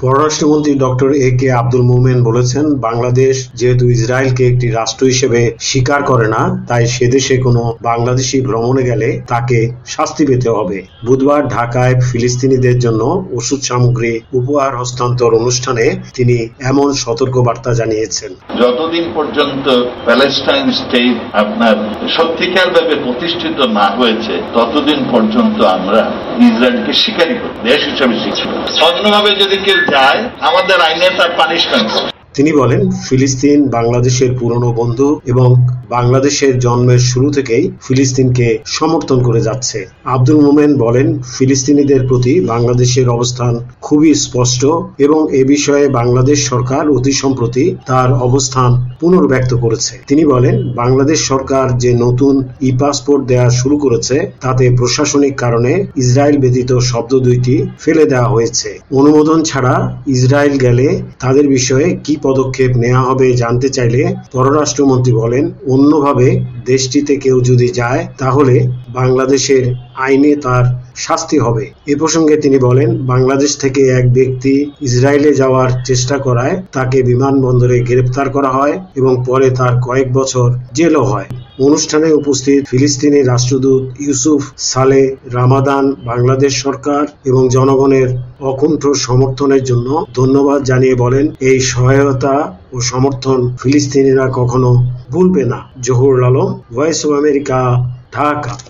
পররাষ্ট্রমন্ত্রী doctor A K Abdul Momen বলেছেন, বাংলাদেশ যেহেতু ইসরায়েলকে একটি রাষ্ট্র হিসেবে স্বীকার করে না, তাই সে দেশে কোনো বাংলাদেশি ভ্রমণে গেলে তাকে শাস্তি পেতে হবে। বুধবার ঢাকায় ফিলিস্তিনিদের জন্য ওষুধ সামগ্রী উপহার হস্তান্তর অনুষ্ঠানে তিনি এমন সতর্কবার্তা জানিয়েছেন। যতদিন পর্যন্ত প্যালেস্টাইন স্টেট আপনার সত্যিকারভাবে প্রতিষ্ঠিত না হয়েছে, ততদিন পর্যন্ত আমরা ইসরায়েলকে স্বীকারই করি, দেশ হিসেবে স্বীকার। অন্যভাবে যদি কেউ যায়, আমাদের আইনে তার পানিশমেন্ট হবে। তিনি বলেন, ফিলিস্তিন বাংলাদেশের পুরনো বন্ধু এবং বাংলাদেশের জন্মের শুরু থেকেই ফিলিস্তিনকে সমর্থন করে যাচ্ছে। আব্দুল মোমেন বলেন, ফিলিস্তিনিদের প্রতি বাংলাদেশের অবস্থান খুবই স্পষ্ট এবং এ বিষয়ে বাংলাদেশ সরকার অতি সম্প্রতি তার অবস্থান পুনর্ব্যক্ত করেছে। তিনি বলেন, বাংলাদেশ সরকার যে নতুন ই-পাসপোর্ট দেওয়া শুরু করেছে, তাতে প্রশাসনিক কারণে ইসরায়েল ব্যতীত শব্দ দুইটি ফেলে দেওয়া হয়েছে। অনুমোদন ছাড়া ইসরায়েল গেলে তাদের বিষয়ে কি পদক্ষেপ নেওয়া হবে জানতে চাইলে পররাষ্ট্রমন্ত্রী বলেন, অন্যভাবে দেশটিতে কেউ যদি যায় তাহলে বাংলাদেশের আইনে তার শাস্তি হবে। এ প্রসঙ্গে তিনি বলেন, বাংলাদেশ থেকে এক ব্যক্তি ইসরায়েলে যাওয়ার চেষ্টা করায় তাকে বিমানবন্দরে গ্রেফতার করা হয় এবং পরে তার কয়েক বছর জেলও হয়। অনুষ্ঠানে উপস্থিত ফিলিস্তিনি রাষ্ট্রদূত ইউসুফ সালে রামাদান বাংলাদেশ সরকার এবং জনগণের অকুণ্ঠ সমর্থনের জন্য ধন্যবাদ জানিয়ে বলেন, এই সহায়তা ও সমর্থন ফিলিস্তিনিরা কখনো ভুলবে না। Zahurul Alam, Voice of America, Dhaka.